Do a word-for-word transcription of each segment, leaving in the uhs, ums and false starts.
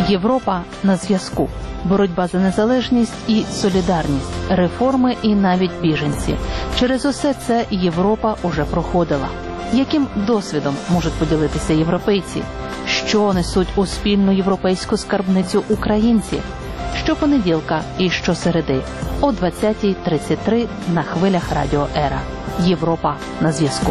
Європа на зв'язку. Боротьба за незалежність і солідарність, реформи і навіть біженці. Через усе це Європа уже проходила. Яким досвідом можуть поділитися європейці? Що несуть у спільну європейську скарбницю українці? Щопонеділка і щосереди о двадцятій тридцять три на хвилях Радіо Ера. Європа на зв'язку.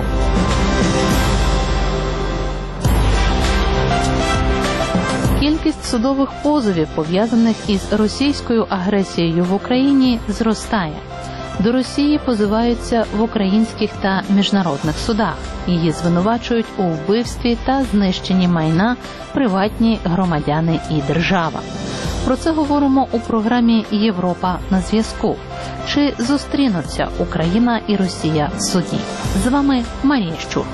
Кількість судових позовів, пов'язаних із російською агресією в Україні, зростає. До Росії позиваються в українських та міжнародних судах. Її звинувачують у вбивстві та знищенні майна приватні громадяни і держава. Про це говоримо у програмі «Європа на зв'язку». Чи зустрінуться Україна і Росія в суді? З вами Марія Щур.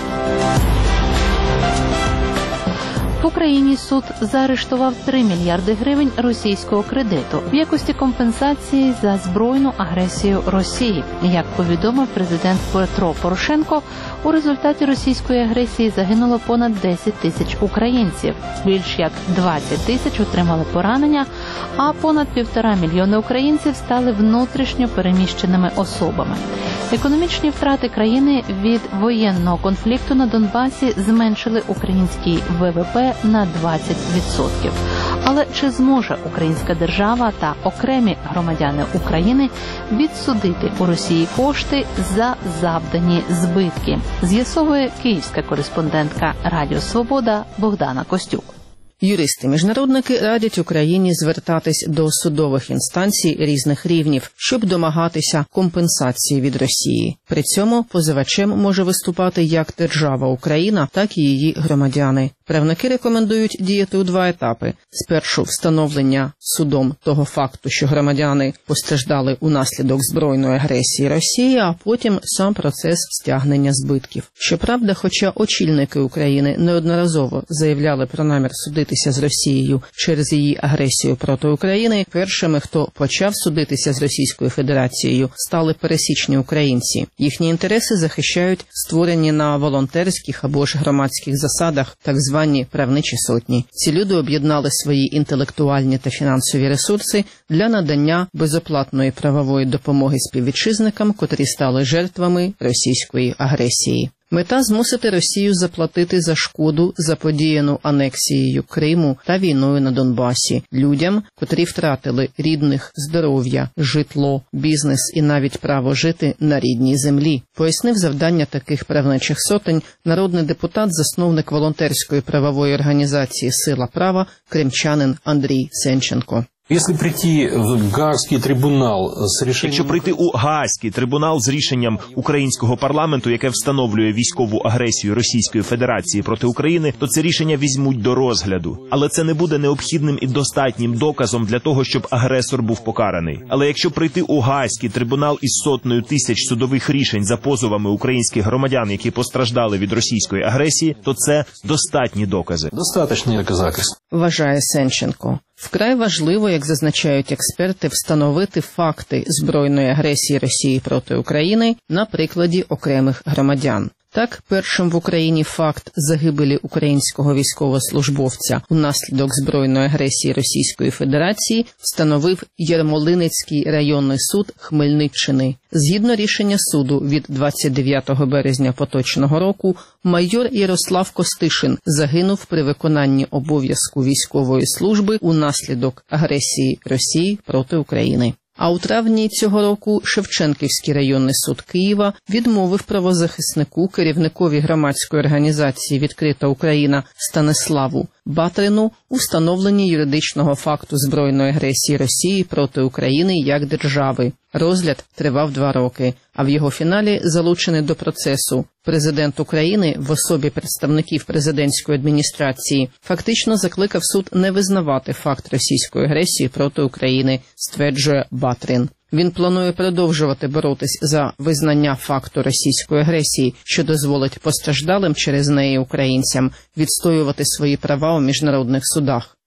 В Україні суд заарештував три мільярди гривень російського кредиту в якості компенсації за збройну агресію Росії. Як повідомив президент Петро Порошенко, у результаті російської агресії загинуло понад десять тисяч українців. Більш як двадцять тисяч отримали поранення, а понад півтора мільйони українців стали внутрішньо переміщеними особами. Економічні втрати країни від воєнного конфлікту на Донбасі зменшили український ВВП на двадцять відсотків. Але чи зможе українська держава та окремі громадяни України відсудити у Росії кошти за завдані збитки? З'ясовує київська кореспондентка Радіо Свобода Богдана Костюк. Юристи-міжнародники радять Україні звертатись до судових інстанцій різних рівнів, щоб домагатися компенсації від Росії. При цьому позивачем може виступати як держава Україна, так і її громадяни. Правники рекомендують діяти у два етапи. Спершу встановлення судом того факту, що громадяни постраждали унаслідок збройної агресії Росії, а потім сам процес стягнення збитків. Щоправда, хоча очільники України неодноразово заявляли про намір судитися з Росією через її агресію проти України, першими, хто почав судитися з Російською Федерацією, стали пересічні українці. Їхні інтереси захищають створені на волонтерських або ж громадських засадах так звані звані правничі сотні. Ці люди об'єднали свої інтелектуальні та фінансові ресурси для надання безоплатної правової допомоги співвітчизникам, котрі стали жертвами російської агресії. Мета – змусити Росію заплатити за шкоду, заподіяну анексією Криму та війною на Донбасі, людям, котрі втратили рідних, здоров'я, житло, бізнес і навіть право жити на рідній землі. Пояснив завдання таких правничих сотень народний депутат, засновник волонтерської правової організації «Сила права» кримчанин Андрій Сенченко. Якщо прийти в Гаазький трибунал з рішенням... Якщо прийти у Гаазький трибунал з рішенням українського парламенту, яке встановлює військову агресію Російської Федерації проти України, то це рішення візьмуть до розгляду. Але це не буде необхідним і достатнім доказом для того, щоб агресор був покараний. Але якщо прийти у Гаазький трибунал із сотнею тисяч судових рішень за позовами українських громадян, які постраждали від російської агресії, то це достатні докази. Достаточні доказательства. Вважає Сенченко. Вкрай важливо, як зазначають експерти, встановити факти збройної агресії Росії проти України на прикладі окремих громадян. Так, першим в Україні факт загибелі українського військовослужбовця унаслідок збройної агресії Російської Федерації встановив Ярмолинецький районний суд Хмельниччини. Згідно рішення суду від двадцять дев'ятого березня поточного року, майор Ярослав Костишин загинув при виконанні обов'язку військової служби унаслідок агресії Росії проти України. А у травні цього року Шевченківський районний суд Києва відмовив правозахиснику, керівникові громадської організації «Відкрита Україна» Станиславу Батрину у встановленні юридичного факту збройної агресії Росії проти України як держави. Розгляд тривав два роки, а в його фіналі залучений до процесу президент України в особі представників президентської адміністрації фактично закликав суд не визнавати факт російської агресії проти України, стверджує Батрин. Він планує продовжувати боротись за визнання факту російської агресії, що дозволить постраждалим через неї українцям відстоювати свої права у міжнародних судах.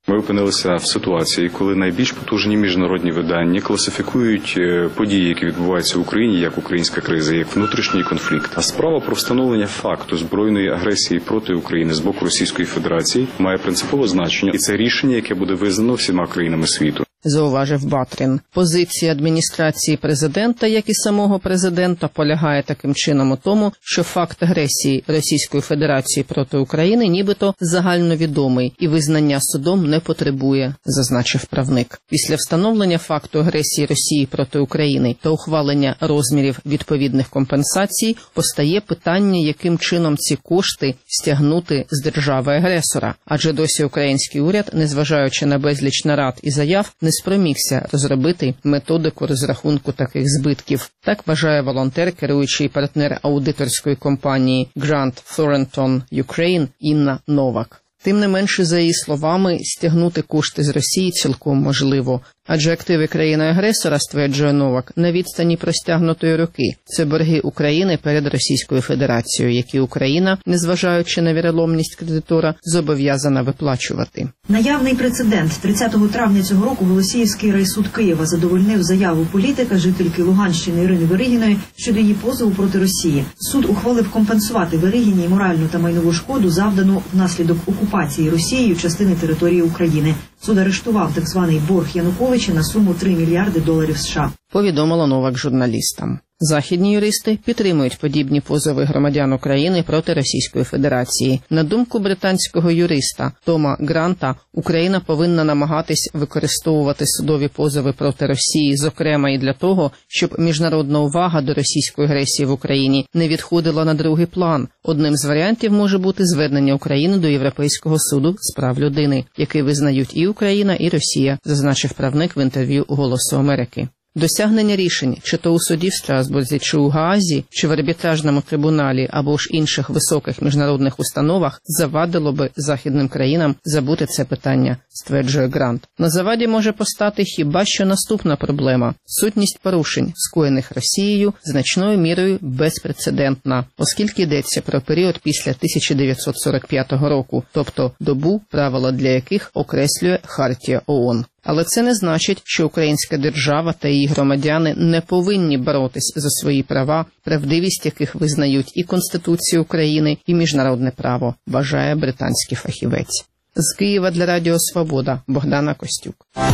Ми опинилися в ситуації, коли найбільш потужні міжнародні видання класифікують події, які відбуваються в Україні, як українська криза, як внутрішній конфлікт. А справа про встановлення факту збройної агресії проти України з боку Російської Федерації має принципове значення, і це рішення, яке буде визнано всіма країнами світу. Зауважив Батрін. Позиція адміністрації президента, як і самого президента, полягає таким чином у тому, що факт агресії Російської Федерації проти України нібито загальновідомий і визнання судом не потребує, зазначив правник. Після встановлення факту агресії Росії проти України та ухвалення розмірів відповідних компенсацій постає питання, яким чином ці кошти стягнути з держави-агресора. Адже досі український уряд, незважаючи на безліч нарад і заяв, не спромігся розробити методику розрахунку таких збитків. Так вважає волонтер, керуючий партнер аудиторської компанії Grant Thornton Ukraine Інна Новак. Тим не менше, за її словами, стягнути кошти з Росії цілком можливо. Адже активи країни-агресора, стверджує Новак, на відстані простягнутої руки. Це борги України перед Російською Федерацією, які Україна, незважаючи на віроломність кредитора, зобов'язана виплачувати. Наявний прецедент. тридцятого травня цього року Голосіївський райсуд Києва задовольнив заяву політика, жительки Луганщини Ірини Веригіної щодо її позову проти Росії. Суд ухвалив компенсувати Веригіній моральну та майнову шкоду, завдану внаслідок окупації Росією частини території України. Суд арештував так званий борг Януковича на суму три мільярди доларів США. Повідомила Новак журналістам. Західні юристи підтримують подібні позови громадян України проти Російської Федерації. На думку британського юриста Тома Гранта, Україна повинна намагатись використовувати судові позови проти Росії, зокрема і для того, щоб міжнародна увага до російської агресії в Україні не відходила на другий план. Одним з варіантів може бути звернення України до Європейського суду з прав людини, який визнають і Україна, і Росія, зазначив правник в інтерв'ю «Голосу Америки». Досягнення рішень, чи то у суді в Страсбурзі, чи у Гаазі, чи в арбітражному трибуналі, або ж інших високих міжнародних установах, завадило би західним країнам забути це питання, стверджує Грант. На заваді може постати хіба що наступна проблема – сутність порушень, скоєних Росією, значною мірою безпрецедентна, оскільки йдеться про період після тисяча дев'ятсот сорок п'ятого року, тобто добу, правила для яких окреслює Хартія ООН. Але це не значить, що українська держава та її громадяни не повинні боротись за свої права, правдивість яких визнають і Конституція України, і міжнародне право, вважає британський фахівець. З Києва для Радіо Свобода Богдана Костюк.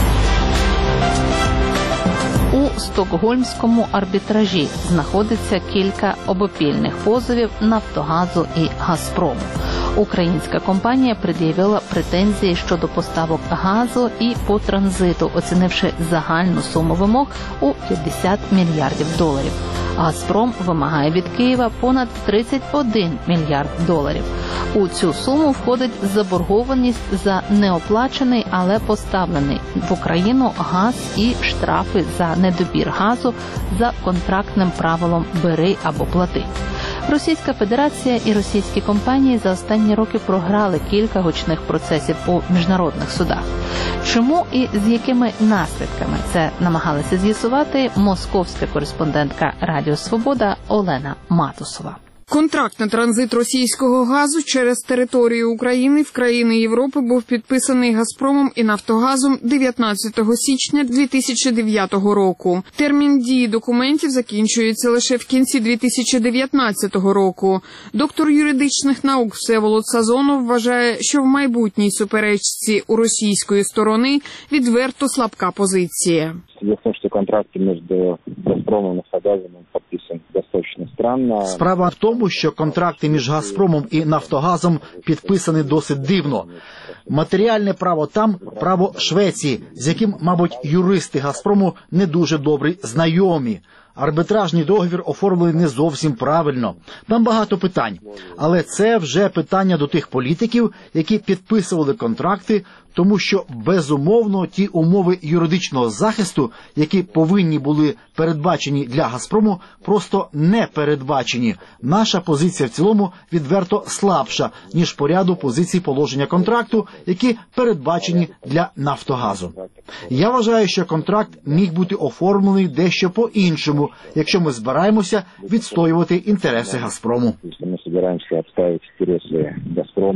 У Стокгольмському арбітражі знаходиться кілька обопільних позовів «Нафтогазу» і «Газпрому». Українська компанія пред'явила претензії щодо поставок газу і по транзиту, оцінивши загальну суму вимог у п'ятдесят мільярдів доларів. «Газпром» вимагає від Києва понад тридцять один мільярд доларів. У цю суму входить заборгованість за неоплачений, але поставлений в Україну газ і штрафи за недобір газу за контрактним правилом «бери або плати». Російська Федерація і російські компанії за останні роки програли кілька гучних процесів у міжнародних судах. Чому і з якими наслідками це намагалася з'ясувати московська кореспондентка Радіо Свобода Олена Матусова. Контракт на транзит російського газу через територію України в країни Європи був підписаний «Газпромом» і «Нафтогазом» дев'ятнадцятого січня дві тисячі дев'ятого року. Термін дії документів закінчується лише в кінці дві тисячі дев'ятнадцятого року. Доктор юридичних наук Всеволод Сазонов вважає, що в майбутній суперечці у російської сторони відверто слабка позиція. Дело в том, что контракты между «Газпромом» и «Нафтогазом» подписан достаточно странно. Справа в тому, що контракти між «Газпромом» і «Нафтогазом» підписані досить дивно. Матеріальне право там – право Швеції, з яким, мабуть, юристи «Газпрому» не дуже добре знайомі. Арбітражний договір оформлений не зовсім правильно. Там багато питань. Але це вже питання до тих політиків, які підписували контракти, тому що, безумовно, ті умови юридичного захисту, які повинні були передбачені для «Газпрому», просто не передбачені. Наша позиція в цілому відверто слабша, ніж по ряду позицій положення контракту, які передбачені для «Нафтогазу». Я вважаю, що контракт міг бути оформлений дещо по-іншому, якщо ми збираємося відстоювати інтереси «Газпрому».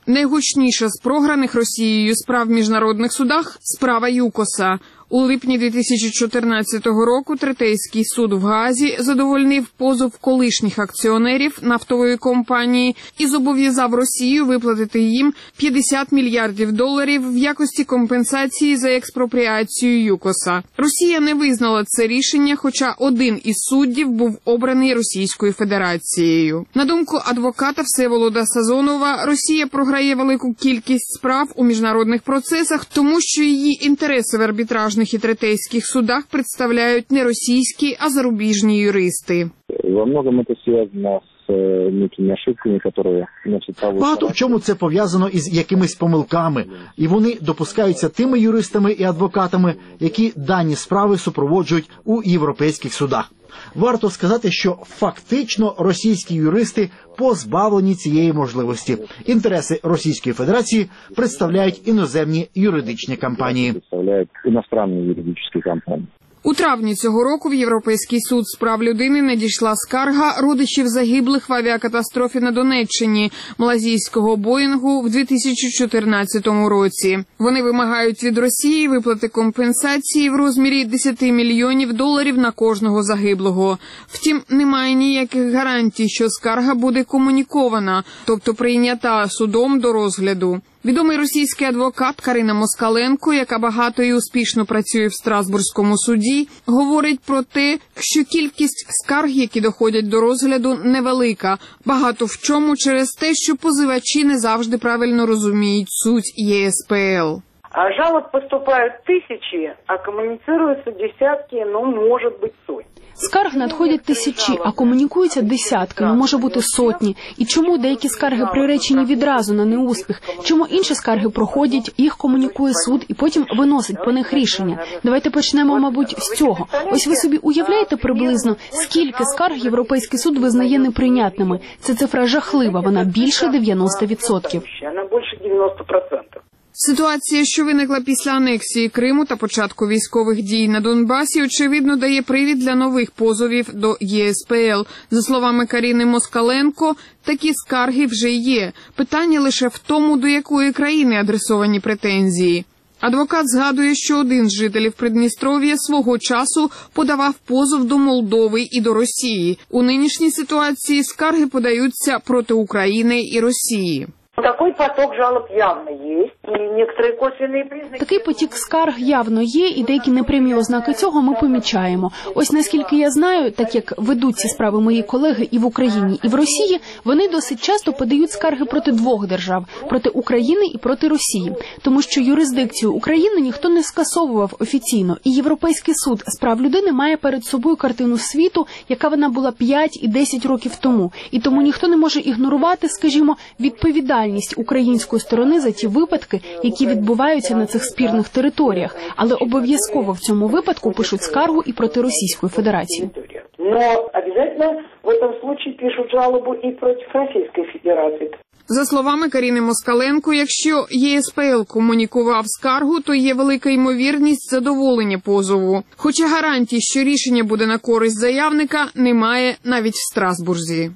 Найгучніша з програних Росією справ в міжнародних судах – справа ЮКОСа. У липні дві тисячі чотирнадцятого року Третейський суд в Гаазі задовольнив позов колишніх акціонерів нафтової компанії і зобов'язав Росію виплатити їм п'ятдесят мільярдів доларів в якості компенсації за експропріацію ЮКОСа. Росія не визнала це рішення, хоча один із суддів був обраний Російською Федерацією. На думку адвоката Всеволода Сазонова, Росія програє велику кількість справ у міжнародних процесах, тому що її інтереси в арбітражних і третейських судах представляють не російські, а зарубіжні юристи. Во многом це зв'язано з некими ошибками, які, значить, багато в чому це пов'язано із якимись помилками, і вони допускаються тими юристами і адвокатами, які дані справи супроводжують у європейських судах. Варто сказати, що фактично російські юристи позбавлені цієї можливості. Інтереси Російської Федерації представляють іноземні юридичні компанії. Представляють іностранні юридичні компанії. У травні цього року в Європейський суд з прав людини надійшла скарга родичів загиблих в авіакатастрофі на Донеччині малазійського Боїнгу в дві тисячі чотирнадцятому році. Вони вимагають від Росії виплати компенсації в розмірі десять мільйонів доларів на кожного загиблого. Втім, немає ніяких гарантій, що скарга буде комунікована, тобто прийнята судом до розгляду. Відомий російський адвокат Карина Москаленко, яка багато і успішно працює в Страсбурзькому суді, говорить про те, що кількість скарг, які доходять до розгляду, невелика. Багато в чому через те, що позивачі не завжди правильно розуміють суть ЄСПЛ. А жалоб поступають тисячі, а комуніцируються десятки, ну, може бути сотні. Скарг надходять тисячі, а комунікуються десятки, ну може бути сотні. І чому деякі скарги приречені відразу на неуспіх? Чому інші скарги проходять, їх комунікує суд і потім виносить по них рішення? Давайте почнемо, мабуть, з цього. Ось ви собі уявляєте приблизно, скільки скарг Європейський суд визнає неприйнятними? Це цифра жахлива, вона більше дев'яноста відсотків. Вона більше дев'яноста відсотків. Ситуація, що виникла після анексії Криму та початку військових дій на Донбасі, очевидно, дає привід для нових позовів до ЄСПЛ. За словами Каріни Москаленко, такі скарги вже є. Питання лише в тому, до якої країни адресовані претензії. Адвокат згадує, що один з жителів Придністров'я свого часу подавав позов до Молдови і до Росії. У нинішній ситуації скарги подаються проти України і Росії. Такий поток жалоб явно є, і некоторі косвенні признаки. Такий потік скарг явно є, і деякі непрямі ознаки цього ми помічаємо. Ось наскільки я знаю, так як ведуть ці справи мої колеги і в Україні, і в Росії, вони досить часто подають скарги проти двох держав – проти України і проти Росії. Тому що юрисдикцію України ніхто не скасовував офіційно, і Європейський суд з прав людини має перед собою картину світу, яка вона була п'ять і десять років тому. І тому ніхто не може ігнорувати, скажімо, відповідальність української сторони за ті випадки, які відбуваються на цих спірних територіях, але обов'язково в цьому випадку пишуть скаргу і проти Російської Федерації. Но обов'язково в цьому випадку пишуть жалобу і проти Російської Федерації. За словами Каріни Москаленко, якщо ЄСПЛ комунікував скаргу, то є велика ймовірність задоволення позову. Хоча гарантій, що рішення буде на користь заявника, немає навіть в Страсбурзі.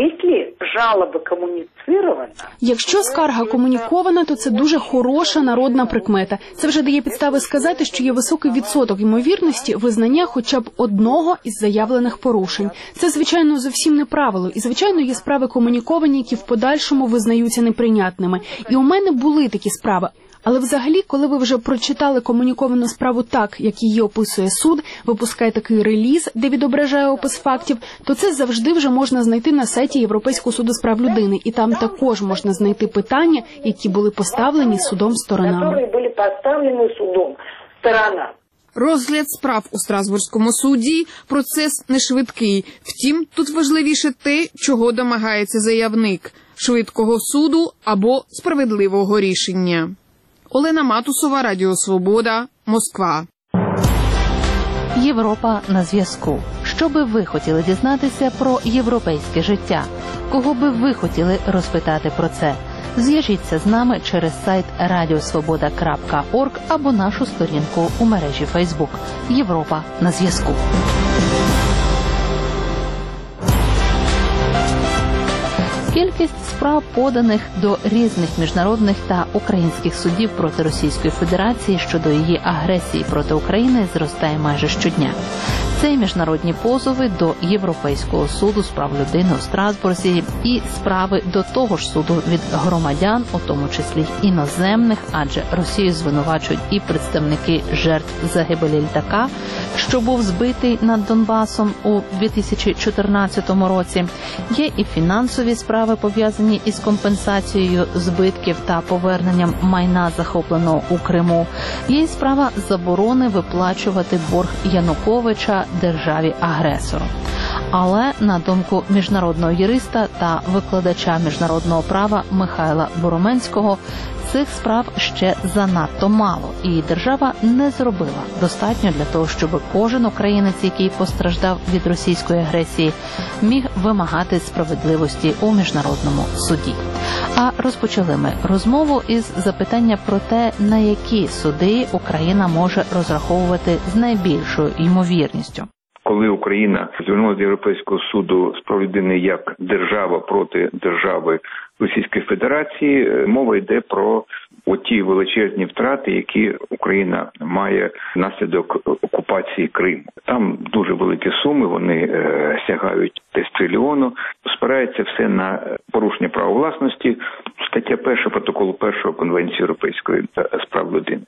Жалоба комуніцирована. Якщо скарга комунікована, то це дуже хороша народна прикмета. Це вже дає підстави сказати, що є високий відсоток ймовірності визнання хоча б одного із заявлених порушень. Це, звичайно, зовсім не правило. І, звичайно, є справи комуніковані, які в подальшому визнаються неприйнятними. І у мене були такі справи. Але взагалі, коли ви вже прочитали комуніковану справу так, як її описує суд, випускає такий реліз, де відображає опис фактів, то це завжди вже можна знайти на сайті Європейського суду з прав людини. І там також можна знайти питання, які були поставлені судом сторонами. Розгляд справ у Страсбурзькому суді – процес не швидкий. Втім, тут важливіше те, чого домагається заявник – швидкого суду або справедливого рішення. Олена Матусова, Радіо Свобода, Москва. Європа на зв'язку. Що би ви хотіли дізнатися про європейське життя? Кого би ви хотіли розпитати про це? Зв'яжіться з нами через сайт радіосвобода крапка орг або нашу сторінку у мережі Фейсбук. Європа на зв'язку. Кількість справ, поданих до різних міжнародних та українських судів проти Російської Федерації щодо її агресії проти України, зростає майже щодня. Це міжнародні позови до Європейського суду з прав людини у Страсбурзі і справи до того ж суду від громадян, у тому числі іноземних, адже Росію звинувачують і представники жертв загибелі літака, що був збитий над Донбасом у дві тисячі чотирнадцятому році. Є і фінансові справи, пов'язані із компенсацією збитків та поверненням майна, захопленого у Криму. Є і справа заборони виплачувати борг Януковича державі-агресору. Але, на думку міжнародного юриста та викладача міжнародного права Михайла Буроменського, цих справ ще занадто мало, і держава не зробила достатньо для того, щоб кожен українець, який постраждав від російської агресії, міг вимагати справедливості у міжнародному суді. А розпочали ми розмову із запитання про те, на які суди Україна може розраховувати з найбільшою ймовірністю. Коли Україна звернулася до Європейського суду з прав людини як держава проти держави Російської Федерації, мова йде про оті величезні втрати, які Україна має внаслідок окупації Криму. Там дуже великі суми, вони е, сягають десь трильйону. Спирається все на порушення права власності, стаття перша протоколу першого Конвенції Європейської з прав людини.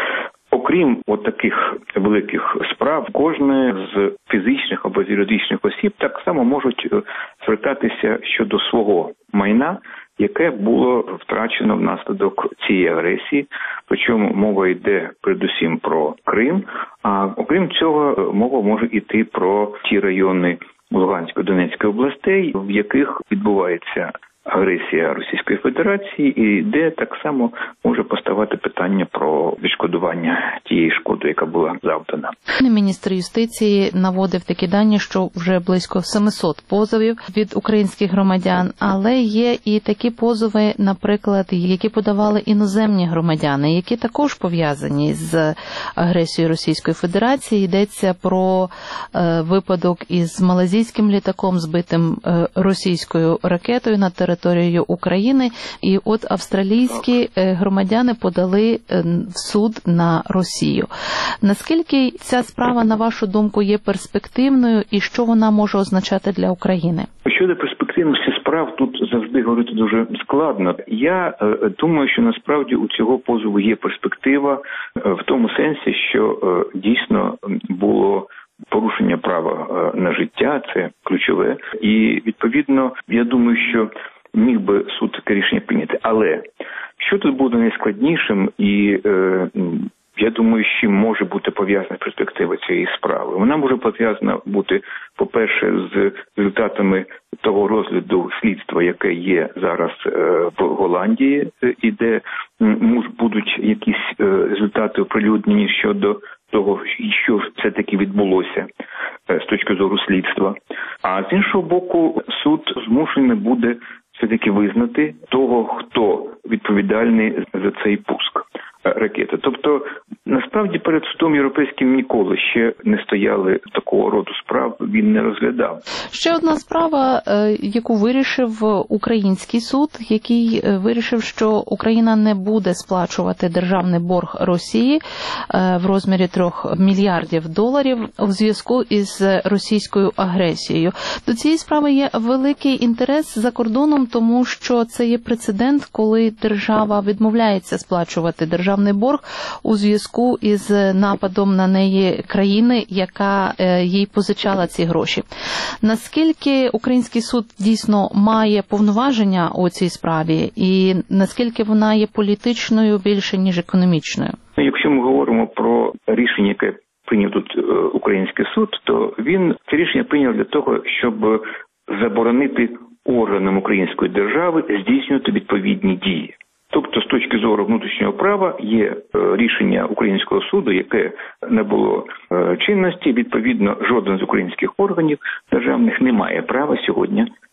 Окрім от таких великих справ, кожне з фізичних або з юридичних осіб так само можуть звертатися щодо свого майна, яке було втрачено внаслідок цієї агресії. Причому мова йде передусім про Крим, а окрім цього мова може йти про ті райони Луганської, Донецької областей, в яких відбувається агресія Російської Федерації, і де так само може поставати питання про відшкодування тієї шкоди, яка була завдана. Міністр юстиції наводив такі дані, що вже близько сімсот позовів від українських громадян, але є і такі позови, наприклад, які подавали іноземні громадяни, які також пов'язані з агресією Російської Федерації. Йдеться про е, випадок із малазійським літаком, збитим е, російською ракетою на території територією України, і от австралійські громадяни подали в суд на Росію. Наскільки ця справа, на вашу думку, є перспективною і що вона може означати для України? Щодо перспективності справ, тут завжди говорити дуже складно. Я е, думаю, що насправді у цього позову є перспектива е, в тому сенсі, що е, дійсно було порушення права е, на життя, це ключове. І, відповідно, я думаю, що міг би суд таке рішення прийняти. Але що тут буде найскладнішим і, е, я думаю, з чим може бути пов'язана перспектива цієї справи? Вона може пов'язана бути, по-перше, з результатами того розгляду слідства, яке є зараз е, в Голландії, і де м, будуть якісь е, результати оприлюднені щодо того, що все-таки відбулося е, з точки зору слідства. А з іншого боку, суд змушений буде все-таки визнати того, хто відповідальний за цей пуск ракети. Тобто, насправді, перед судом європейським ніколи ще не стояли такого роду справ, він не розглядав. Ще одна справа, яку вирішив український суд, який вирішив, що Україна не буде сплачувати державний борг Росії в розмірі трьох мільярдів доларів у зв'язку із російською агресією. До цієї справи є великий інтерес за кордоном, тому що це є прецедент, коли держава відмовляється сплачувати державний борг у зв'язку із нападом на неї країни, яка їй позичала ці гроші. Наскільки український суд дійсно має повноваження у цій справі і наскільки вона є політичною більше, ніж економічною? Якщо ми говоримо про рішення, яке прийняв тут український суд, то він це рішення прийняв для того, щоб заборонити органам української держави здійснювати відповідні дії. Тобто, з точки зору внутрішнього права, є рішення українського суду, яке не було чинності. Відповідно, жоден з українських органів державних не має права сьогодні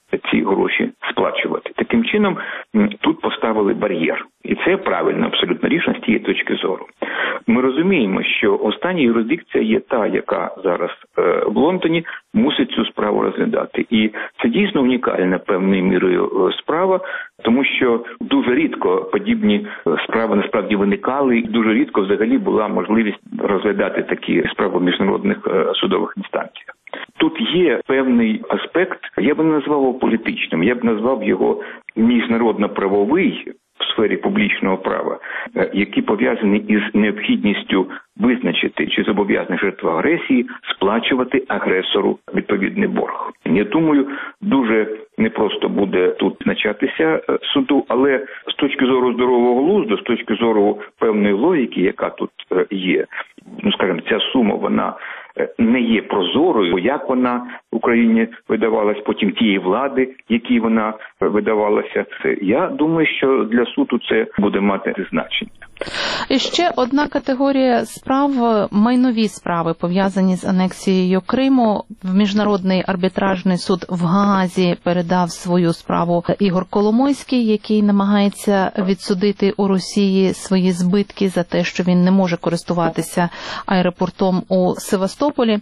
ці гроші сплачувати. Таким чином, тут поставили бар'єр. І це правильне абсолютно рішення з тієї точки зору. Ми розуміємо, що остання юрисдикція є та, яка зараз е, в Лондоні мусить цю справу розглядати. І це дійсно унікальна певною мірою справа, тому що дуже рідко подібні справи насправді виникали, і дуже рідко взагалі була можливість розглядати такі справи в міжнародних е, судових інстанціях. Тут є певний аспект, я б не назвав його політичним, я б назвав його міжнародно-правовий в сфері публічного права, який пов'язаний із необхідністю визначити, чи зобов'язана жертва агресії сплачувати агресору відповідний борг. Я думаю, дуже непросто буде тут визначатися суду, але з точки зору здорового глузду, з точки зору певної логіки, яка тут є, ну, скажімо, ця сума, вона не є прозорою, як вона в Україні видавалась, потім тієї влади, якій вона видавалася. Я думаю, що для суду це буде мати значення. І ще одна категорія справ – майнові справи, пов'язані з анексією Криму. В Міжнародний арбітражний суд в Гаазі передав свою справу Ігор Коломойський, який намагається відсудити у Росії свої збитки за те, що він не може користуватися аеропортом у Севастополі.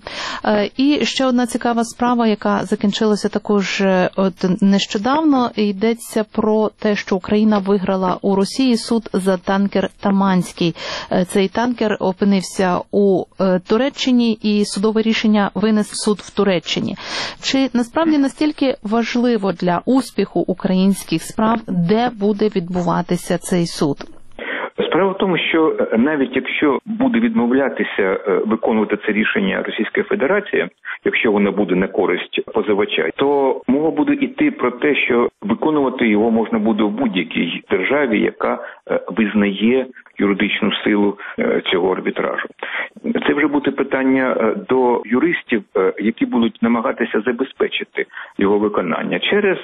І ще одна цікава справа, яка закінчилася також от нещодавно, йдеться про те, що Україна виграла у Росії суд за танкер Таманський. Цей танкер опинився у Туреччині, і судове рішення винес суд в Туреччині. Чи насправді настільки важливо для успіху українських справ, де буде відбуватися цей суд? Справа в тому, що навіть якщо буде відмовлятися виконувати це рішення Російська Федерація, якщо воно буде на користь позивача, то мова буде йти про те, що виконувати його можна буде в будь-якій державі, яка визнає юридичну силу цього арбітражу. Це вже буде питання до юристів, які будуть намагатися забезпечити його виконання через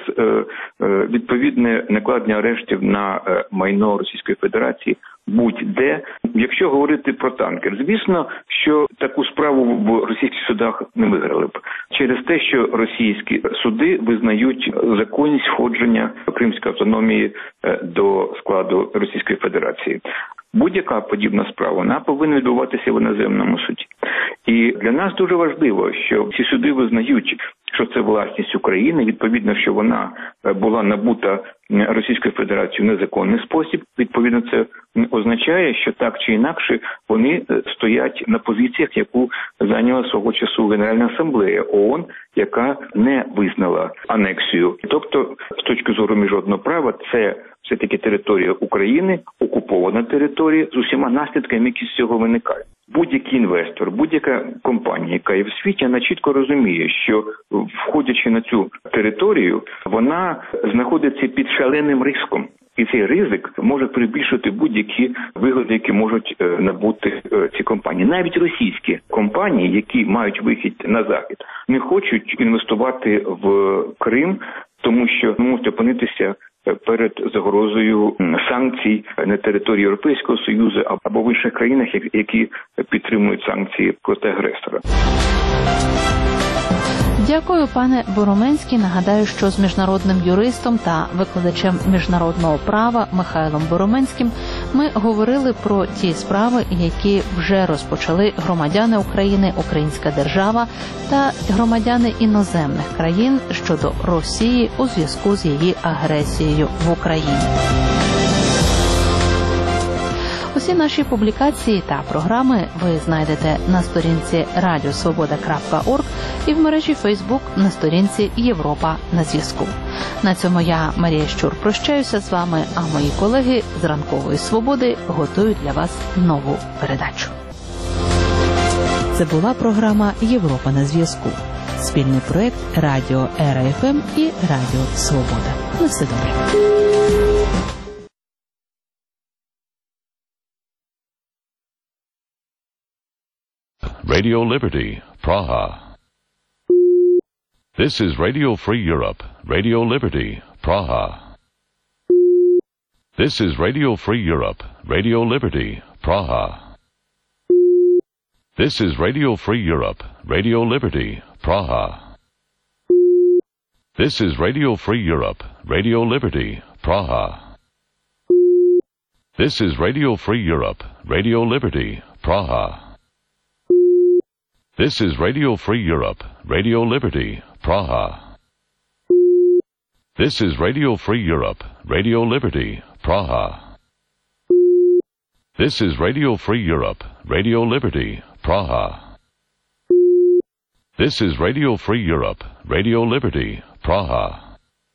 відповідне накладення арештів на майно Російської Федерації будь-де. Якщо говорити про танкер, звісно, що таку справу в російських судах не виграли б. Через те, що російські суди визнають законність входження Кримської автономії до складу Російської Федерації. Будь-яка подібна справа, вона повинна відбуватися в іноземному суді. І для нас дуже важливо, що ці суди визнають, що це власність України, відповідно, що вона була набута Російською Федерацією в незаконний спосіб. Відповідно, це означає, що так чи інакше вони стоять на позиціях, яку зайняла свого часу Генеральна асамблея ООН, яка не визнала анексію. Тобто, з точки зору міжнародного права, це все-таки територія України, окупована територія з усіма наслідками, які з цього виникають. Будь-який інвестор, будь-яка компанія, яка є в світі, вона чітко розуміє, що входячи на цю територію, вона знаходиться під шаленим ризиком. І цей ризик може перебільшити будь-які вигоди, які можуть набути ці компанії. Навіть російські компанії, які мають вихід на захід, не хочуть інвестувати в Крим, тому що можуть опинитися перед загрозою санкцій на території Європейського Союзу або в інших країнах, які підтримують санкції проти агресора. Дякую, пане Бороменський. Нагадаю, що з міжнародним юристом та викладачем міжнародного права Михайлом Бороменським ми говорили про ті справи, які вже розпочали громадяни України, Українська держава та громадяни іноземних країн щодо Росії у зв'язку з її агресією в Україні. Усі наші публікації та програми ви знайдете на сторінці радіосвобода крапка орг і в мережі Фейсбук на сторінці Європа на зв'язку. На цьому я, Марія Щур, прощаюся з вами, а мої колеги з Ранкової Свободи готують для вас нову передачу. Це була програма Європа на зв'язку. Спільний проект Радіо Ера Еф Ем і Радіо Свобода. На все добре. Radio Liberty, Praha. This is Radio Free Europe, Radio Liberty, Praha. This is Radio Free Europe, Radio Liberty, Praha. This is Radio Free Europe, Radio Liberty, Praha. This is Radio Free Europe, Radio Liberty, Praha. This is Radio Free Europe, Radio Liberty, Praha. This is Radio Free Europe, Radio Liberty, Praha. This is Radio Free Europe, Radio Liberty, Praha. This is Radio Free Europe, Radio Liberty, Praha. This is Radio Free Europe, Radio Liberty, Praha.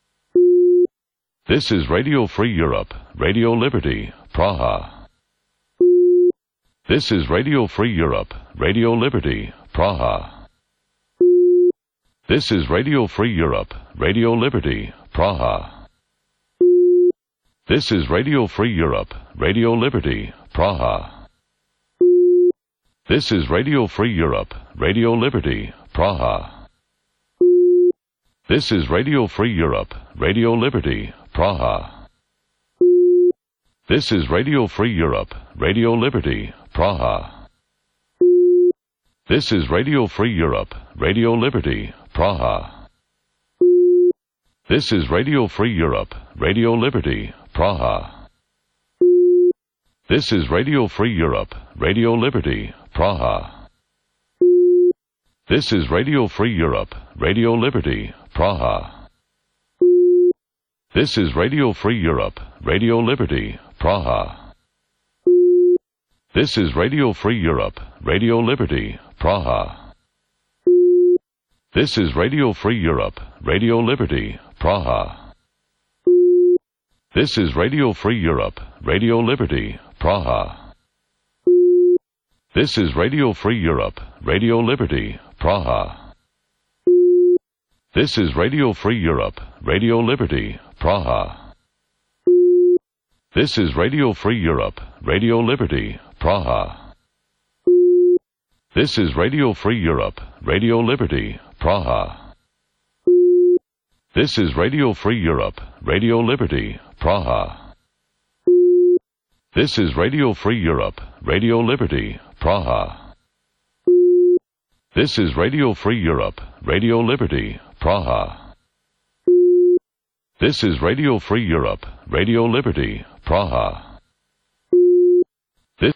This is Radio Free Europe, Radio Liberty, Praha. This is Radio Free Europe, Radio Liberty, Praha. This is Radio Free Europe, Radio Liberty, Praha. This is Radio Free Europe, Radio Liberty, Praha. This is Radio Free Europe, Radio Liberty, Praha. This is Radio Free Europe, Radio Liberty, Praha. This is Radio Free Europe, Radio Liberty, Praha. This is Radio Free Europe, Radio Liberty, Praha. This is Radio Free Europe, Radio Liberty, Praha. This is Radio Free Europe, Radio Liberty, Praha. This is Radio Free Europe, Radio Liberty, Praha. This is Radio Free Europe, Radio Liberty, Praha. This is Radio Free Europe, Radio Liberty, Praha. This is Radio Free Europe, Radio Liberty, Praha. This is Radio Free Europe, Radio Liberty, Praha. This is Radio Free Europe, Radio Liberty, Praha. This is Radio Free Europe, Radio Liberty, Praha. This is Radio Free Europe, Radio Liberty, Praha. This is Radio Free Europe, Radio Liberty, Praha. This is Radio Free Europe, Radio Liberty, Praha. This is Radio Free Europe, Radio Liberty, Praha. This is Radio Free Europe, Radio Liberty, Praha. This is Radio Free Europe, Radio Liberty, Praha.